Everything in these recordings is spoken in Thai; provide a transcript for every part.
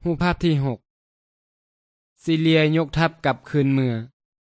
รูปภาพที่6ซีเลียยกทัพกลับคืนเมือง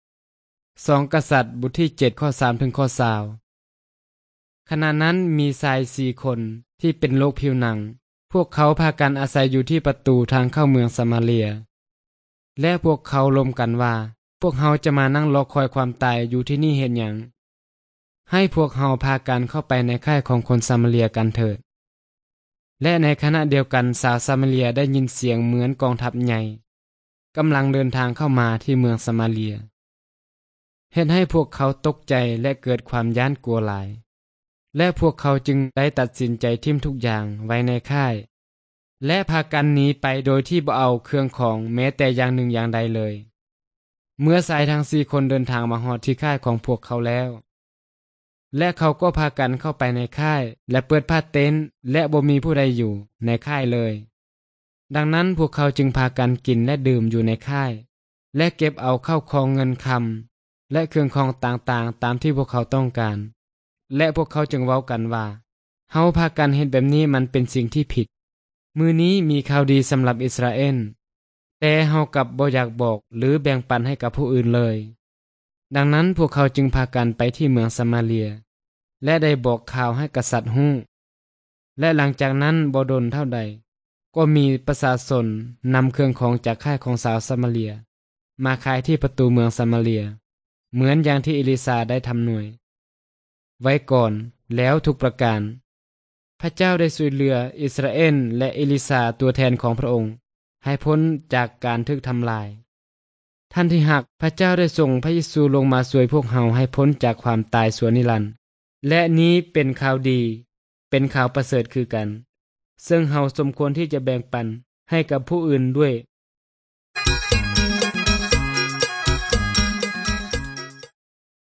2กษัตริย์บทที่7ข้อ3ถึงข้อ20ขณะนั้นมีชาย4คนที่เป็นโรคผิวหนังพวกเขาพากันอาศัยอยู่ที่ประตูทางเข้าเมืองซามาเรียและพวกเขาลมกันว่าพวกเขาจะมานั่งรอคอยความตายอยู่ที่นี่เห็นหยังให้พวกเขาพากันเข้าไปในค่ายของคนซามาเรียกันเถิดและในขณะเดียวกันสาวซามาเรียได้ยินเสียงเหมือนกองทัพใหญ่กำลังเดินทางเข้ามาที่เมืองซามาเรียเฮ็ดให้พวกเขาตกใจและเกิดความย้านกลัวหลายและพวกเขาจึงได้ตัดสินใจทิ้มทุกอย่างไว้ในค่ายและพากันหนีไปโดยที่บ่เอาเครื่องของแม้แต่อย่างหนึ่งอย่างใดเลยเมื่อชายทั้ง4คนเดินทางมาฮอดที่ค่ายของพวกเขาแล้วและเขาก็พากันเข้าไปในค่ายและเปิดผ้าเต็นท์และบ่มีผู้ใดอยู่ในค่ายเลยดังนั้นพวกเขาจึงพากันกินและดื่มอยู่ในค่ายและเก็บเอาเข้าของเงินคำและเครื่องของต่างๆตามที่พวกเขาต้องการและพวกเขาจึงเว้ากันว่าเฮาพากันเฮ็ดแบบนี้มันเป็นสิ่งที่ผิดมื้อนี้มีข่าวดีสำหรับอิสราเอลแต่เฮากับบ่อยากบอกหรือแบ่งปันให้กับผู้อื่นเลยดังนั้นพวกเขาจึงพากันไปที่เมืองซามาเรียและได้บอกข่าวให้กษัตริย์ฮู้และหลังจากนั้นบ่ดนเท่าใดก็มีประชาชนนำเครื่องของจากค่ายของสาวซามาเรียมาขายที่ประตูเมืองซามาเรียเหมือนอย่างที่เอลิซาได้ทำหน่วยไว้ก่อนแล้วทุกประการพระเจ้าได้ช่วยเหลืออิสราเอลและเอลิซาตัวแทนของพระองค์ให้พ้นจากการถูกทำลายท่านที่หักพระเจ้าได้ส่งพระเยซูลงมาช่วยพวกเฮาให้พ้นจากความตายชั่วนิรันดร์และนี้เป็นข่าวดีเป็นข่าวประเสริฐคือกันซึ่งเฮาสมควรที่จะแบ่งปันให้กับผู้อื่นด้วย